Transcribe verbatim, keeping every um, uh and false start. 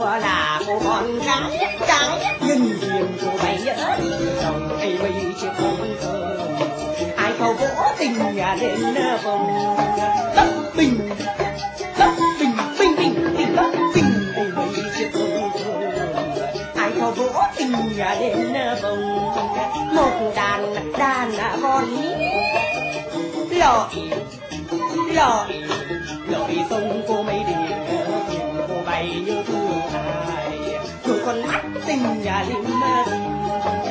của là cô con gái gái nhân duyên của bảy nhớ chồng ấy mấy chiếc hôn thơ ai cầu vỗ tình nhà đến vùng đất bình đất bình bình bình bình đất bình ấy mấy chiếc hôn thơ ai cầu vỗ tình nhà đến vùng một đàn đàn con lọ lọ lội sông cô mấy đi cô bay như thu ai rồi con mắt tình nhà liêm